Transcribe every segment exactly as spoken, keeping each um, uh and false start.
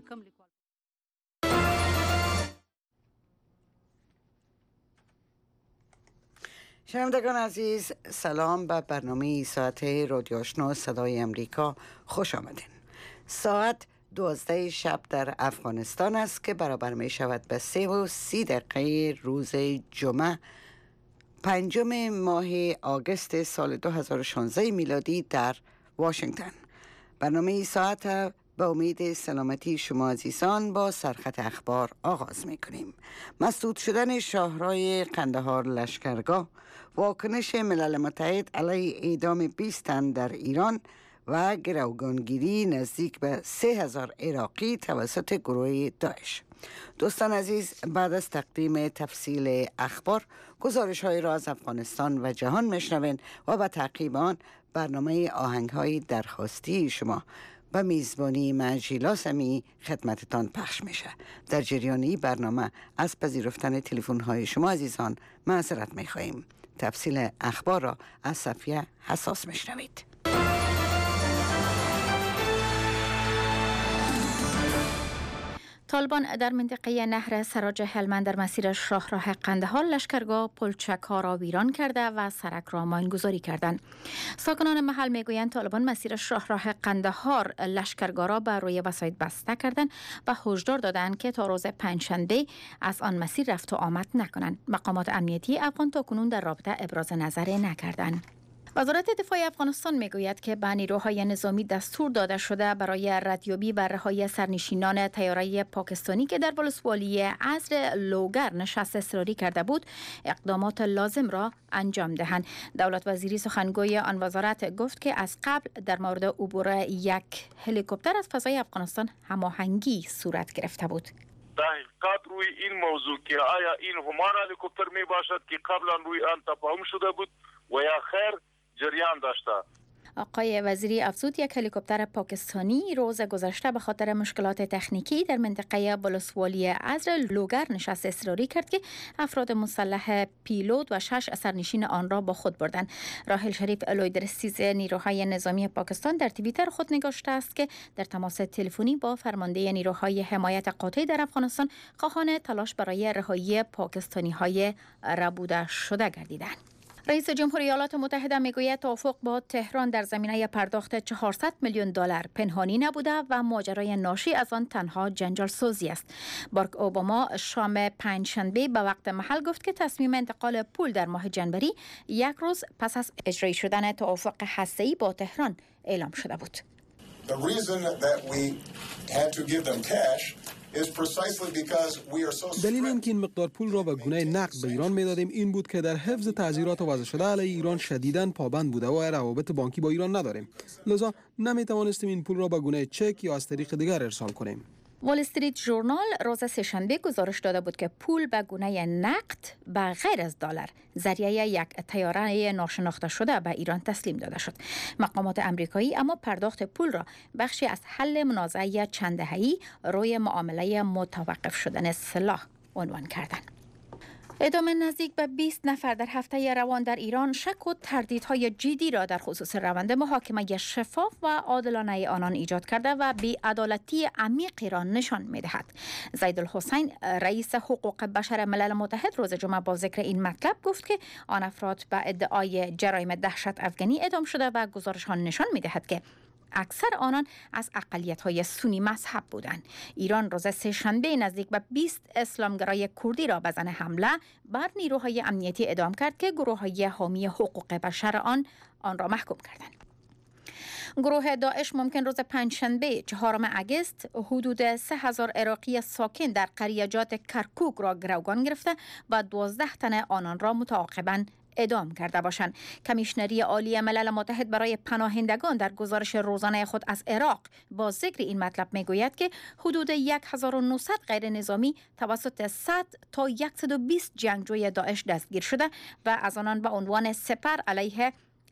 کم لیکوال. شنوندگان عزیز، سلام به برنامه ساعت رادیو آشنا صدای امریکا خوش آمدین. ساعت دوازده شب در افغانستان است که برابر می شود به سه و سی دقیقه روز جمعه پنجم ماه آگوست سال دو هزار و شانزده میلادی در واشنگتن. برنامه ساعت به امید سلامتی شما عزیزان با سرخط اخبار آغاز می کنیم. مسدود شدن شاهراه قندهار لشکرگاه، واکنش ملل متحد علیه اعدام بیست تن در ایران و گروگانگیری نزدیک به سه هزار عراقی توسط گروه داعش. دوستان عزیز، بعد از تقدیم تفصیل اخبار، گزارش های را از افغانستان و جهان میشنوین و به تعقیب آن برنامه آهنگ های درخواستی شما به میزبانی مجیلا سمی خدمتتان پخش میشه. در جریانی برنامه از پذیرفتن تلفن های شما عزیزان معذرت میخواهیم. تفصیل اخبار را از صفیه حساس میشنوید. طالبان در منطقه نهر سراج هلمند در مسیر شاهراه قندهار لشکرگاه پلچک ها را ویران کرده و سرک را ماینگذاری کردند. ساکنان محل میگویند طالبان مسیر شاهراه قندهار لشکرگاه را بر روی وسایط بسته کردند و هشدار دادند که تا روز پنجشنبه از آن مسیر رفت و آمد نکنند. مقامات امنیتی افغان تاکنون در رابطه ابراز نظر نکردند. وزارت دفاع افغانستان میگوید که به نیروهای نظامی دستور داده شده برای ردیابی و رهایی سرنشینان طیاره پاکستانی که در ولسوالی عزر لوگر نشست اضطراری کرده بود اقدامات لازم را انجام دهند. دولت وزیری سخنگوی آن وزارت گفت که از قبل در مورد عبور یک هلیکوپتر از فضای افغانستان هماهنگی صورت گرفته بود. تحقیقات روی این موضوع که آیا این همان هلیکوپتر می باشد که قبلا روی آن تفاهم شده بود و یا خیر جریان داشته. آقای وزیری افزود یک هلیکوپتر پاکستانی روز گذشته به خاطر مشکلات تکنیکی در منطقه ولسوالی عزر لوگر نشست اضطراری کرد که افراد مسلح پیلوت و شش سرنشین آن را با خود بردند. راحل شریف لویدرسیز نیروهای نظامی پاکستان در توییتر خود نگاشته است که در تماس تلفنی با فرمانده نیروهای حمایت قاطع در افغانستان خواهان تلاش برای رهایی پاکستانی‌های ربوده شده گردیدند. رئیس جمهوری ایالات متحده میگوید توافق با تهران در زمینه پرداخت چهارصد میلیون دلار پنهانی نبوده و ماجرای ناشی از آن تنها جنجال سازی است. باراک اوباما شام پنجشنبه به وقت محل گفت که تصمیم انتقال پول در ماه جنوری یک روز پس از اجرایی شدن توافق هسته‌ای با تهران اعلام شده بود. The reason that we had to give them cash دلیل این که این مقدار پول را به گونه نقد به ایران میدادیم این بود که در حفظ تعزیرات وضع شده علیه ایران شدیداً پابند بوده و روابط بانکی با ایران نداریم، لذا نمیتوانستیم این پول را به گونه چک یا از طریق دیگر ارسال کنیم. وال استریت ژورنال روز سه‌شنبه گزارش داده بود که پول به گونه نقد به غیر از دلار ذریعه یک طیاره ناشناخته شده به ایران تسلیم داده شد. مقامات آمریکایی اما پرداخت پول را بخشی از حل منازعه چند دهه‌ای روی معامله متوقف شدن سلاح عنوان کردند. اعدام نزدیک به بیست نفر در هفته روان در ایران شک و تردیدهای جدی را در خصوص روند محاکمه شفاف و عادلانه آنان ایجاد کرده و بی‌عدالتی عمیقی را نشان می‌دهد. زیدالحسین رئیس حقوق بشر ملل متحد روز جمعه با ذکر این مطلب گفت که آن افراد به ادعای جرایم دهشت افغانی اعدام شده و گزارش‌ها نشان می‌دهد که اکثر آنان از اقلیت‌های سنی مذهب بودند. ایران روز سه‌شنبه نزدیک به بیست اسلامگرای کردی را به زن حمله بر نیروهای امنیتی اعدام کرد که گروه‌های حامی حقوق بشر آن آن را محکوم کردند. گروه داعش ممکن روز پنجشنبه چهارم آگوست حدود سه هزار عراقی ساکن در قریجات کرکوک را گروگان گرفته و دوازده تن آنان را متعاقباً اعدام کرده باشند. کمیشنری عالی ملل متحد برای پناهندگان در گزارش روزانه خود از عراق با ذکر این مطلب میگوید که حدود هزار و نهصد غیر نظامی توسط صد تا صد و بیست جنگجوی داعش دستگیر شده و از آنان به عنوان سپر علیه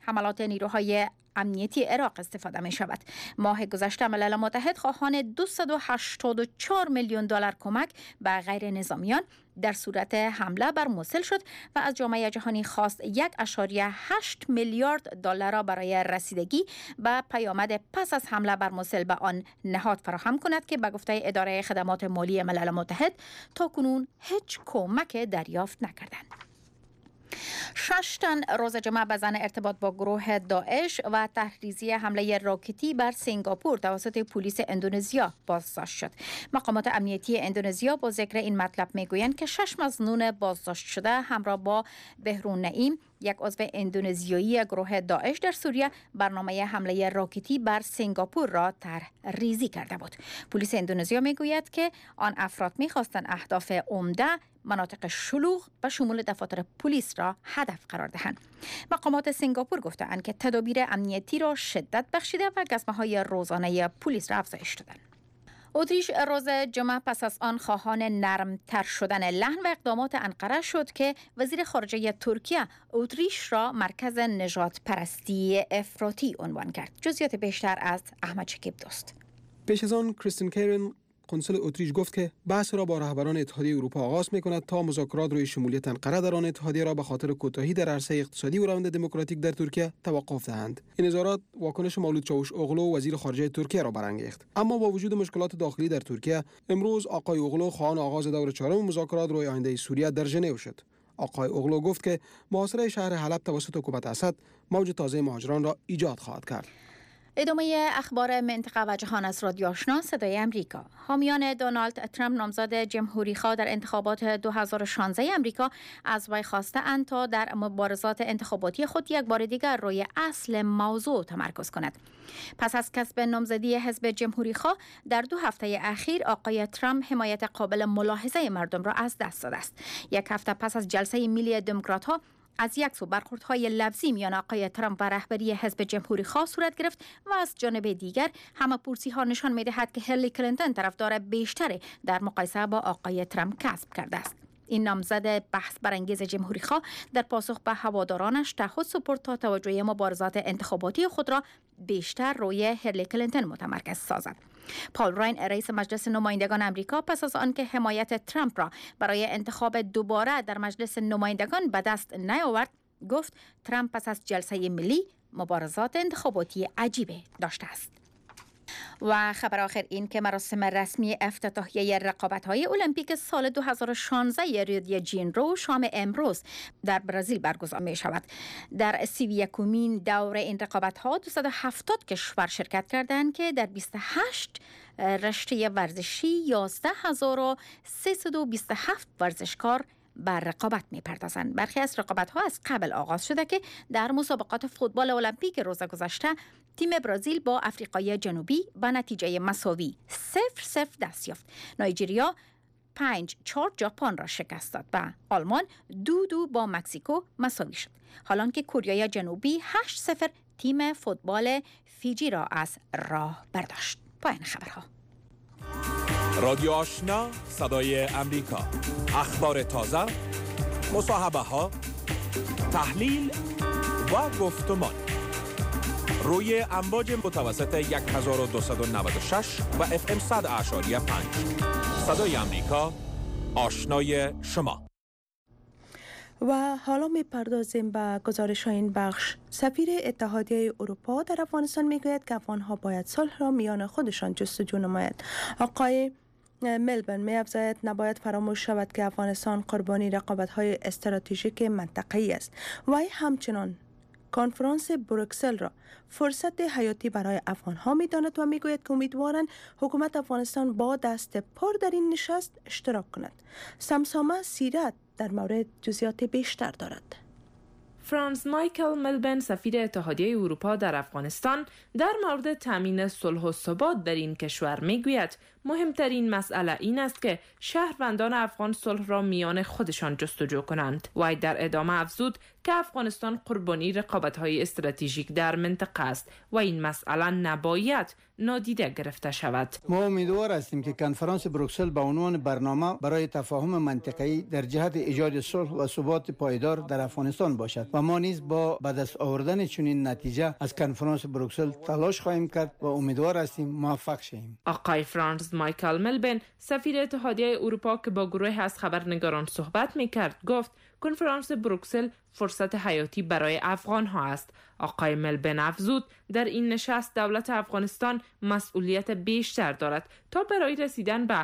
حملات نیروهای امنیتی عراق استفاده می شود. ماه گذشته ملل متحد خواهان دویست و هشتاد و چهار میلیون دلار کمک به غیر نظامیان در صورت حمله بر موصل شد و از جامعه جهانی خواست یک و هشت میلیارد دلار را برای رسیدگی به پیامد پس از حمله بر موصل به آن نهاد فراهم کند که به گفته اداره خدمات مالی ملل متحد تا کنون هیچ کمک دریافت نکردند. شش تن روز جمعه به زن ارتباط با گروه داعش و تحریزی حمله راکتی بر سنگاپور توسط پلیس اندونزیا بازداشت شد. مقامات امنیتی اندونزیا با ذکر این مطلب میگویند که شش مظنون بازداشت شده همراه با بهرون نعیم، یک عضو اندونزیایی گروه داعش در سوریه، برنامه حمله راکتی بر سنگاپور را تحریزی کرده بود. پلیس اندونزیا میگوید که آن افراد میخواستند اهداف عمده مناطق شلوغ و شمول دفاتر پلیس را هدف قرار دهند. مقامات سنگاپور گفتند که تدابیر امنیتی را شدت بخشیده و گزمه‌های روزانه پلیس را افزایش دادند. اتریش روز جمعه پس از آن خواهان نرمتر شدن لحن و اقدامات انقره شد که وزیر خارجه ترکیه اتریش را مرکز نژاد پرستی افراطی عنوان کرد. جزئیات بیشتر از احمد شکیب دوست. پیش از آن کریستین کیرن قنصل اتریش گفت که بحث را با رهبران اتحادیه اروپا آغاز می‌کند تا مذاکرات روی شمولیت انقره در آن اتحادیه را به خاطر کوتاهی در عرصه اقتصادی و روند دموکراتیک در ترکیه توقف دهند. این اظهارات واکنش مولود چاوشاغلو وزیر خارجه ترکیه را برانگیخت. اما با وجود مشکلات داخلی در ترکیه، امروز آقای اوغلو خواهان آغاز دور چهارم مذاکرات روی آینده سوریه در ژنو شد. آقای اوغلو گفت که محاصره شهر حلب توسط حکومت اسد موج تازه مهاجران را ایجاد خواهد کرد. ادامه اخبار منطقه و جهان از رادیو آشنا صدای امریکا. حامیان دونالد ترامپ نامزد جمهوری‌خواه در انتخابات دو هزار و شانزده امریکا از وی خواسته‌اند تا در مبارزات انتخاباتی خود یک بار دیگر روی اصل موضوع تمرکز کند. پس از کسب نامزدی حزب جمهوری‌خواه در دو هفته اخیر، آقای ترامپ حمایت قابل ملاحظه مردم را از دست داده است. یک هفته پس از جلسه ملی دموکرات‌ها از یک سو برخوردهای لفظی میان آقای ترامپ و رهبری حزب جمهوری خواه صورت گرفت و از جانب دیگر همه پرسی ها نشان می‌دهد که هیلاری کلینتون طرفدار بیشتری در مقایسه با آقای ترامپ کسب کرده است. این نامزد بحث برانگیز جمهوری خواه در پاسخ به هوادارانش تعهد سپرد تا توجه مبارزات انتخاباتی خود را بیشتر روی هیلاری کلینتون متمرکز سازد. پال راین رئیس مجلس نمایندگان امریکا پس از آنکه حمایت ترامپ را برای انتخاب دوباره در مجلس نمایندگان به دست نیاورد، گفت ترامپ پس از جلسه ملی مبارزات انتخاباتی عجیبه داشته است. و خبر آخر این که مراسم رسمی افتتاحیه رقابت‌های المپیک سال دو هزار و شانزده ریو دی ژانیرو شام امروز در برزیل برگزار می شود. در سی و یکمین دور این رقابت‌ها دویست و هفتاد کشور شرکت کردند که در بیست و هشت رشته ورزشی یازده هزار و سیصد و بیست و هفت ورزشکار بر رقابت می‌پردازند. برخی از رقابت‌ها از قبل آغاز شده که در مسابقات فوتبال المپیک روز گذشته تیم برزیل با آفریقای جنوبی با نتیجه مساوی صفر صفر دست یافت. نایجریا پنج چهار ژاپن را شکست داد و آلمان دو دو با مکزیکو مساوی شد. حالان که کره جنوبی هشت صفر تیم فوتبال فیجی را از راه برداشت. پایان خبرها. رادیو آشنا صدای امریکا، اخبار تازه، مصاحبه ها، تحلیل و گفتمان روی امواج متوسط هزار و دویست و نود و شش و اف ام صد اعشاری پنج. صدای امریکا، آشنای شما. و حالا می پردازیم به گزارش این بخش. سفیر اتحادیه اروپا در افغانستان می گوید که افغانها باید صلح را میان خودشان جستجو نماید. آقای ملبن می افزاید نباید فراموش شود که افغانستان قربانی رقابت‌های استراتژیک منطقه‌ای است. وی همچنان کنفرانس بروکسل را فرصت حیاتی برای افغانها می داند و می گوید که امیدوارند حکومت افغانستان با دست پر در این نشست اشتراک کند. سمسامه سیرت در مورد جزئیات بیشتر دارد. فرانس مایکل ملبن سفیر اتحادیه اروپا در افغانستان در مورد تامین صلح و ثبات در این کشور میگوید مهمترین مسئله این است که شهروندان افغان صلح را میان خودشان جستجو کنند. وی در ادامه افزود که افغانستان قربانی رقابت‌های استراتژیک در منطقه است و این مسئله نباید نادیده گرفته شود. ما امیدوار هستیم که کنفرانس بروکسل به عنوان برنامه برای تفاهم منطقه‌ای در جهت ایجاد صلح و ثبات پایدار در افغانستان باشد و ما نیز با به دست آوردن چنین نتیجه از کنفرانس بروکسل تلاش خواهیم کرد و امیدوار هستیم موفق شویم. آقای فرانس مایکل ملبن سفیر اتحادیه اروپا که با گروه از خبرنگاران صحبت می‌کرد گفت کنفرانس بروکسل فرصت حیاتی برای افغان ها است. آقای ملبن افزود در این نشست دولت افغانستان مسئولیت بیشتر دارد تا برای رسیدن به